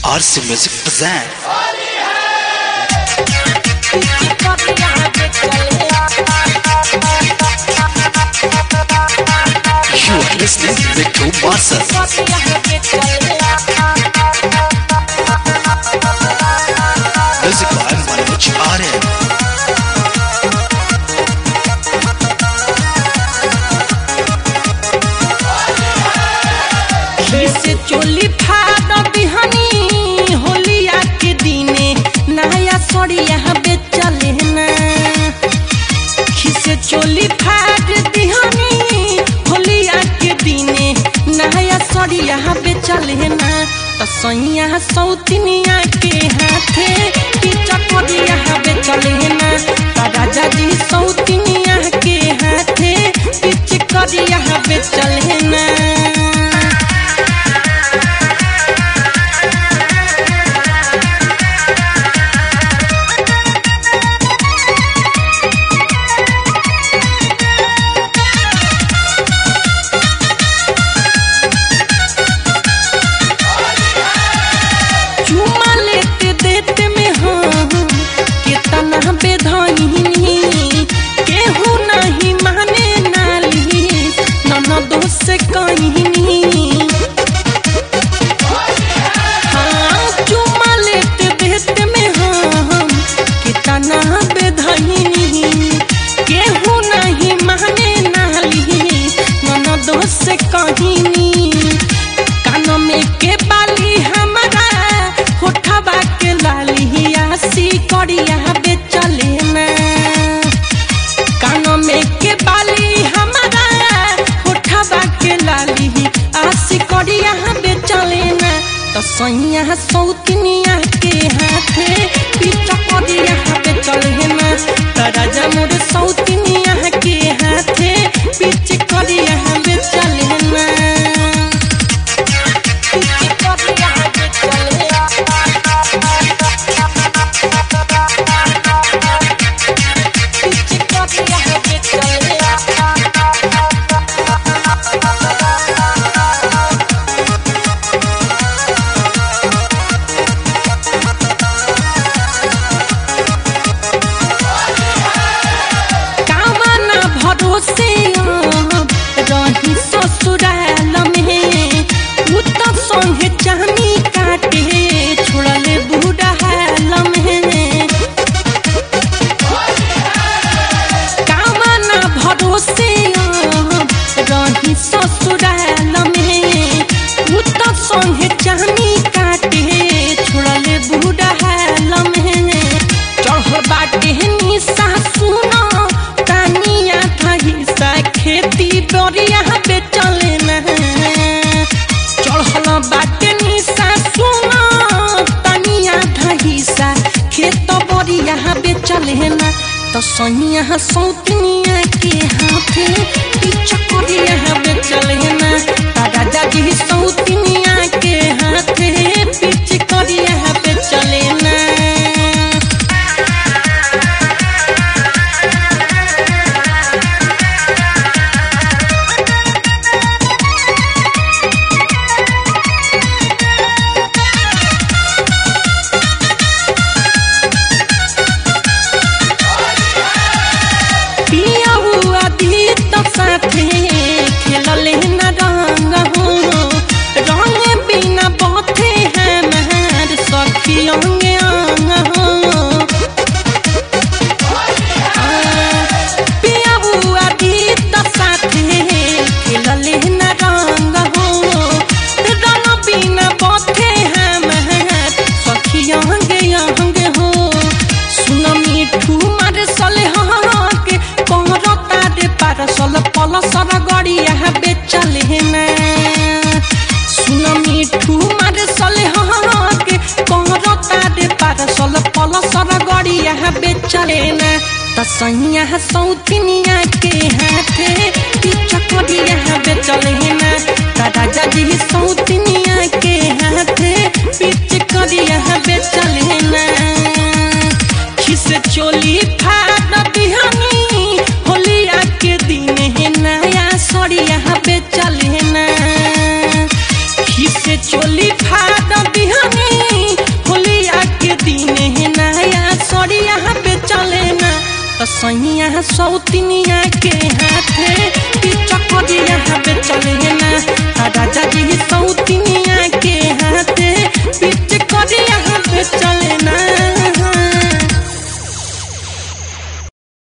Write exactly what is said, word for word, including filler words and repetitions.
R C Music present. You are listening to Victor Barsa. Music by Manoj Aryan. से चोली फाड़ बिहनी होलिया के दिने नया सड़िया बेचले ना खिसे चोली फाड़ बिहनी होलिया के दिने नया सड़िया बेचले ना तो सैया सौतिनिया के हाथे पीछा करिया बेचले ना राजा जी सौतिनिया के हाथे पीछे करिया बेचले ना केहू नहीं माने नाली ननदो से कहीं हाँ चुमा लेते देते में हम कितना बेधनी केहू नहीं माने नाली ननदो से कहीं कान में के बाली हमारा होठवा के लाली आसी करिया बेचले ना कान में के बाली हमारा होठवा के लाली आसी करिया बेचले ना तो सैया सौतिनिया के हाथे पीछा करिया बेचले ना तो राजा मोर सौतिनिया के हाथे पीछे करिया बेचले ना भरोसे रही ससुराल में उतर संगे चानी काटे छोड़ले बूढ़ा हाल में कामना भरोसे रही ससुराल में उतर संगे चानी काटे छोड़ले बूढ़ा हाल में चढ़ बाटे निशा सुना तानिया था खेती बरिया बेचले ना चढ़ल बाटे निशा सुना तानिया था खेत बरिया बेचले ना तो सैया सौतिनिया के हाथे पीछा करिया बेचले ना राजा जी सौतिनिया के हाथे पीछे करिया बेचले ना साथे खेलले न रंग हो रंग बिना बाथे है महर सखी अंगे अंग हो पिया बुआ गीत साथे खेलले न रंग हो रंग बिना बाथे है महर सखी अंगे अंग हो सुन मिठू मार सले के कहरता दे पारसल पलसर गड़िया बेचले ना सुन मिठू मार सले के कहरता दे पारसल पलसर गड़िया बेचले ना तो सैया सौतिनिया के हाथे पीछा करिया बेचले ना राजा जी सौतिनिया के हाथे पीछे करिया बेचले ना खिस चोली फाड़ बिहनी होलिया के दिन नया सड़िया बेचले ना खिसे चोली फाड़ बिहनी सैया सौतिनिया के हाथे चकरिया बेचले